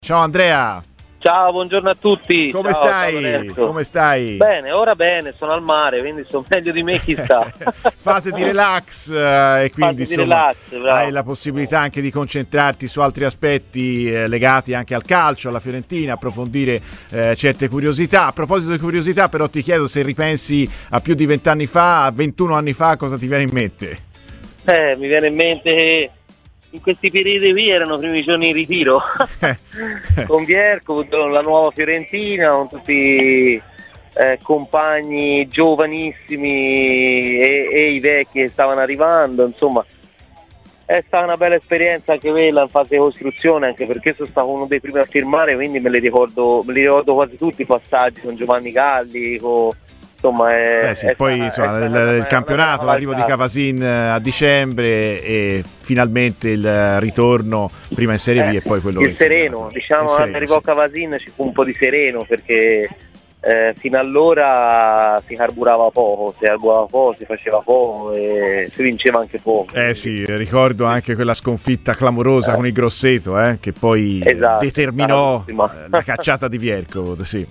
Ciao Andrea. Ciao, buongiorno a tutti. Come Ciao, stai? Come stai? Bene, ora bene, sono al mare, quindi sono meglio di me, chissà. Fase di relax e quindi Fase di relax, bravo. hai la possibilità anche di concentrarti su altri aspetti legati anche al calcio, alla Fiorentina, approfondire certe curiosità. A proposito di curiosità, però ti chiedo se ripensi a più di 20 anni fa, a 21 anni fa, cosa ti viene in mente? Mi viene in mente che in questi periodi qui erano i primi giorni in ritiro con Vierco, con la nuova Fiorentina, con tutti compagni giovanissimi e i vecchi che stavano arrivando, insomma è stata una bella esperienza anche quella in fase di costruzione, anche perché sono stato uno dei primi a firmare, quindi me li ricordo quasi tutti i passaggi con Giovanni Galli, insomma il campionato, l'arrivo di Cavasin a dicembre e finalmente il ritorno prima in Serie B e poi quello il sereno, diciamo, quando arrivò Cavasin ci fu un po' di sereno, perché fino allora si carburava poco, si faceva poco e si vinceva anche poco. Ricordo anche quella sconfitta clamorosa con il Grosseto, che poi determinò la cacciata di Vierco. Sì.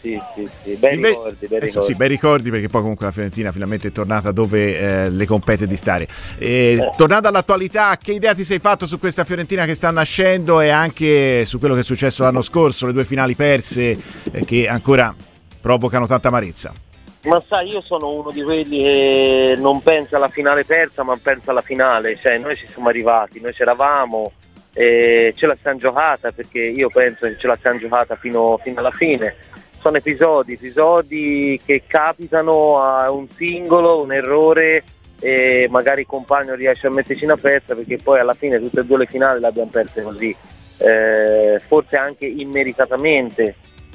Bei ricordi, perché poi comunque la Fiorentina finalmente è tornata dove le compete di stare. Tornando all'attualità, che idea ti sei fatto su questa Fiorentina che sta nascendo e anche su quello che è successo l'anno scorso, le 2 finali perse che ancora provocano tanta amarezza? Ma sai, io sono uno di quelli che non pensa alla finale persa, ma pensa alla finale. Cioè, noi ci siamo arrivati, noi c'eravamo, ce la siamo giocata, perché io penso che ce la siamo giocata fino alla fine. Sono episodi che capitano a un singolo, un errore, e magari il compagno riesce a metterci una pezza, perché poi alla fine tutte e 2 le finali le abbiamo perse così, forse anche immeritatamente.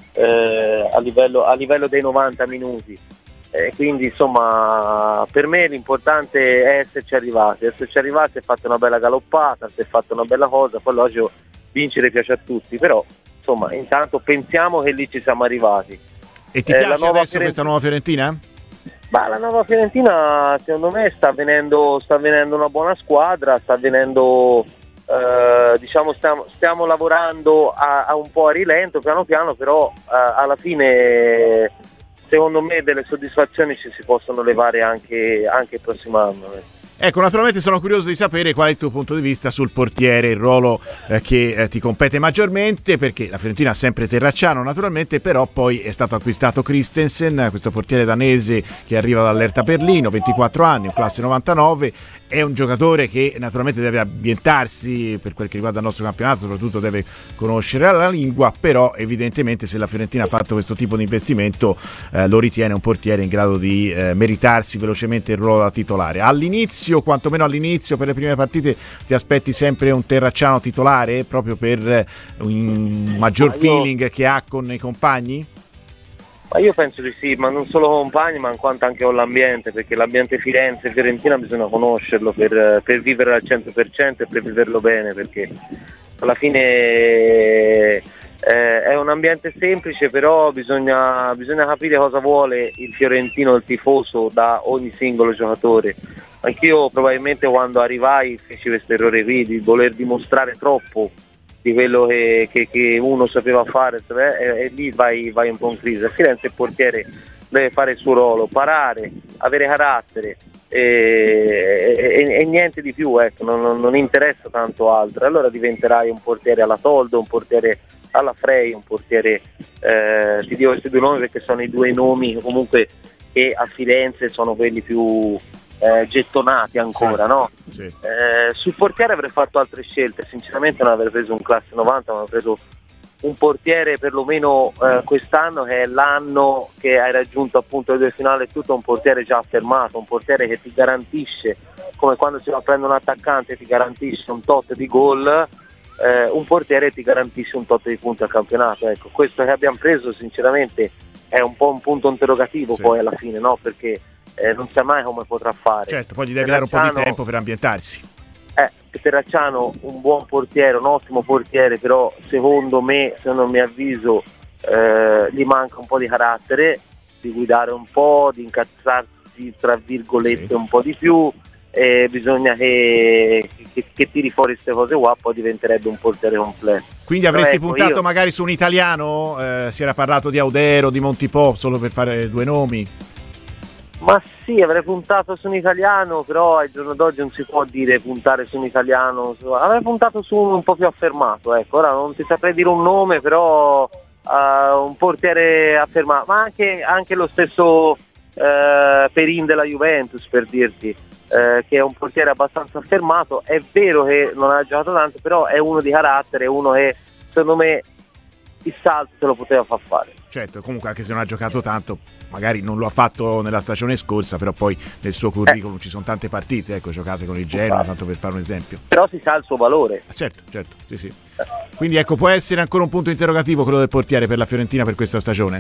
A livello dei 90 minuti, quindi insomma per me l'importante è esserci arrivati, è fatta una bella galoppata, si è fatta una bella cosa, poi logico vincere piace a tutti, però insomma intanto pensiamo che lì ci siamo arrivati. E ti piace adesso questa nuova Fiorentina? La nuova Fiorentina secondo me sta avvenendo una buona squadra, sta avvenendo diciamo stiamo lavorando a un po' a rilento, piano piano, però alla fine secondo me delle soddisfazioni ci si possono levare anche il prossimo anno. Ecco, naturalmente sono curioso di sapere qual è il tuo punto di vista sul portiere, il ruolo che ti compete maggiormente, perché la Fiorentina ha sempre Terracciano naturalmente, però poi è stato acquistato Christensen, questo portiere danese che arriva dall'Hertha Berlino, 24 anni, classe 99, è un giocatore che naturalmente deve ambientarsi per quel che riguarda il nostro campionato, soprattutto deve conoscere la lingua, però evidentemente se la Fiorentina ha fatto questo tipo di investimento lo ritiene un portiere in grado di meritarsi velocemente il ruolo da titolare. Quantomeno all'inizio, per le prime partite, ti aspetti sempre un Terracciano titolare, proprio per un maggior feeling che ha con i compagni? Ma io penso di sì, ma non solo con compagni, ma in quanto anche con l'ambiente, perché l'ambiente Firenze e Fiorentina bisogna conoscerlo per vivere al 100% e per viverlo bene, perché alla fine è un ambiente semplice, però bisogna capire cosa vuole il fiorentino, il tifoso, da ogni singolo giocatore. Anch'io probabilmente quando arrivai feci questo errore qui di voler dimostrare troppo di quello che uno sapeva fare, e lì vai un po' in crisi. A Firenze il portiere deve fare il suo ruolo, parare, avere carattere e niente di più, ecco, non interessa tanto altro. Allora diventerai un portiere alla Toldo, un portiere alla Frey, un portiere, ti dico questi 2 nomi perché sono i 2 nomi comunque che a Firenze sono quelli più gettonati ancora, no? Sì. Sul portiere avrei fatto altre scelte, sinceramente non avrei preso un classe 90, ma avrei preso un portiere perlomeno quest'anno, che è l'anno che hai raggiunto appunto le 2 finali e tutto, un portiere già affermato, un portiere che ti garantisce, come quando si va a prendere un attaccante, ti garantisce un tot di gol, un portiere ti garantisce un tot di punti al campionato. Ecco, questo che abbiamo preso sinceramente è un po' un punto interrogativo, poi alla fine, no? Perché non sa mai come potrà fare. Certo, poi gli devi dare un po' di tempo per ambientarsi. Terracciano un buon portiere, un ottimo portiere, però secondo me, se non mi avviso, gli manca un po' di carattere, di guidare un po', di incazzarsi tra virgolette un po' di più, e bisogna che tiri fuori queste cose qua, poi diventerebbe un portiere completo. Quindi avresti puntato magari su un italiano? Si era parlato di Audero, di Montipò, solo per fare due nomi. Ma sì, avrei puntato su un italiano, però al giorno d'oggi non si può dire puntare su un italiano. Avrei puntato su uno un po' più affermato, ecco. Ora non ti saprei dire un nome, però un portiere affermato, ma anche lo stesso Perin della Juventus, per dirti, che è un portiere abbastanza affermato. È vero che non ha giocato tanto, però è uno di carattere, uno che secondo me il salto se lo poteva far fare. Certo, comunque anche se non ha giocato tanto, magari non lo ha fatto nella stagione scorsa, però poi nel suo curriculum ci sono tante partite, ecco, giocate con il Genoa, tanto per fare un esempio. Però si sa il suo valore. Certo, sì. Quindi ecco, può essere ancora un punto interrogativo quello del portiere per la Fiorentina per questa stagione?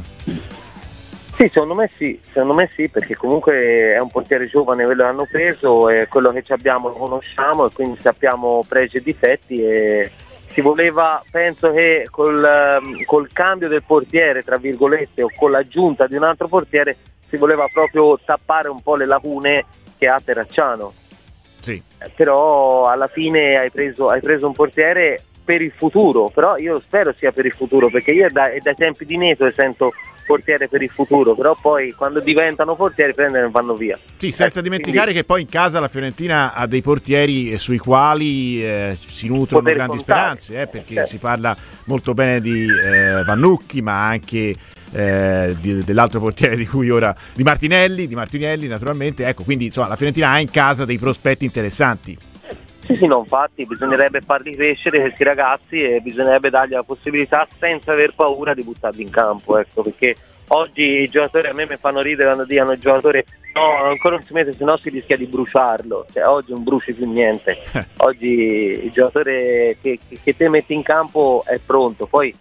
Sì, secondo me sì, perché comunque è un portiere giovane, quello che hanno preso, e quello che abbiamo lo conosciamo e quindi sappiamo pregi e difetti, e si voleva, penso che col cambio del portiere, tra virgolette, o con l'aggiunta di un altro portiere, si voleva proprio tappare un po' le lacune che ha Terracciano. Sì. Però alla fine hai preso un portiere per il futuro, però io spero sia per il futuro, perché io dai tempi di Neto sento portiere per il futuro, però poi quando diventano portieri prendono e vanno via. Sì, senza dimenticare che poi in casa la Fiorentina ha dei portieri sui quali si nutrono grandi speranze, perché si parla molto bene di Vannucchi, ma anche dell'altro portiere di Martinelli naturalmente, ecco, quindi insomma la Fiorentina ha in casa dei prospetti interessanti. Sì, no, infatti bisognerebbe farli crescere questi ragazzi e bisognerebbe dargli la possibilità senza aver paura di buttarli in campo, ecco, perché oggi i giocatori, a me mi fanno ridere quando dicono il giocatore no, ancora non si mette, sennò si rischia di bruciarlo, cioè oggi non bruci più niente, oggi il giocatore che te metti in campo è pronto, poi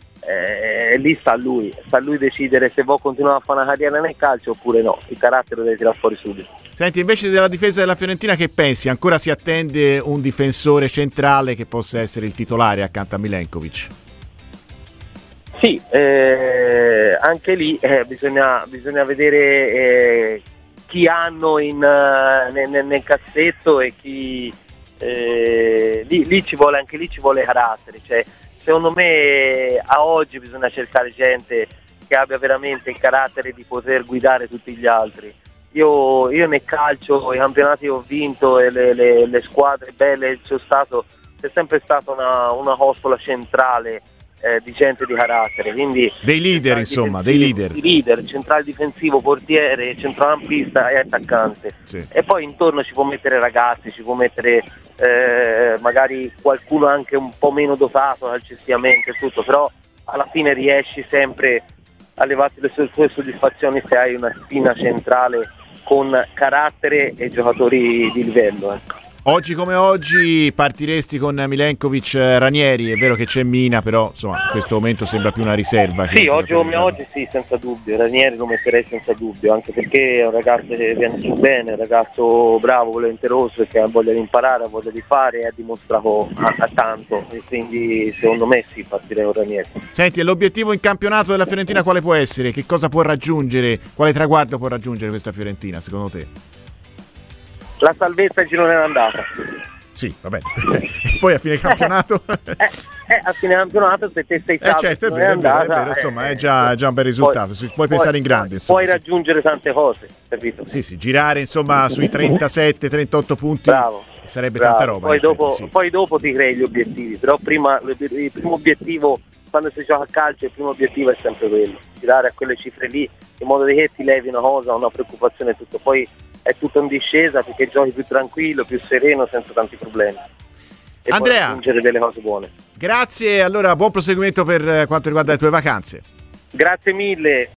lì sta a lui decidere se vuole continuare a fare una carriera nel calcio oppure no, il carattere lo deve tirare fuori subito. Senti, invece della difesa della Fiorentina che pensi? Ancora si attende un difensore centrale che possa essere il titolare accanto a Milenkovic? Sì, anche lì bisogna vedere chi hanno nel cassetto e chi lì ci vuole carattere, cioè secondo me a oggi bisogna cercare gente che abbia veramente il carattere di poter guidare tutti gli altri. Io nel calcio, i campionati che ho vinto e le squadre belle c'è sempre stata una costola centrale di gente di carattere, quindi dei leader, insomma, dei leader, centrale difensivo, portiere, centrocampista e attaccante. Sì. E poi intorno ci può mettere ragazzi, ci può mettere magari qualcuno anche un po' meno dotato calcisticamente e tutto, però alla fine riesci sempre a levarti le tue soddisfazioni se hai una spina centrale con carattere e giocatori di livello, ecco. Oggi come oggi partiresti con Milenkovic, Ranieri, è vero che c'è Mina, però insomma in questo momento sembra più una riserva. Sì, oggi sì, senza dubbio, Ranieri lo metterei senza dubbio, anche perché è un ragazzo che viene su bene, un ragazzo bravo, volenteroso e che ha voglia di imparare, ha voglia di fare e ha dimostrato a tanto, e quindi secondo me sì, partirei con Ranieri. Senti, e l'obiettivo in campionato della Fiorentina quale può essere? Che cosa può raggiungere? Quale traguardo può raggiungere questa Fiorentina secondo te? La salvezza in girone d'andata. Sì, va bene. Poi a fine campionato? A fine campionato se te sei salvo certo, è vero, insomma è già un bel risultato, puoi pensare in grande. Insomma, puoi raggiungere tante cose, capito? Sì, girare insomma sui 37-38 punti. Bravo. Sarebbe tanta roba. Poi dopo ti crei gli obiettivi, però prima il primo obiettivo quando si gioca a calcio, il primo obiettivo è sempre quello, tirare a quelle cifre lì, in modo che ti levi una cosa, una preoccupazione e tutto, poi è tutto in discesa perché giochi più tranquillo, più sereno, senza tanti problemi. E Andrea, puoi raggiungere delle cose buone. Grazie, allora buon proseguimento per quanto riguarda le tue vacanze. Grazie mille.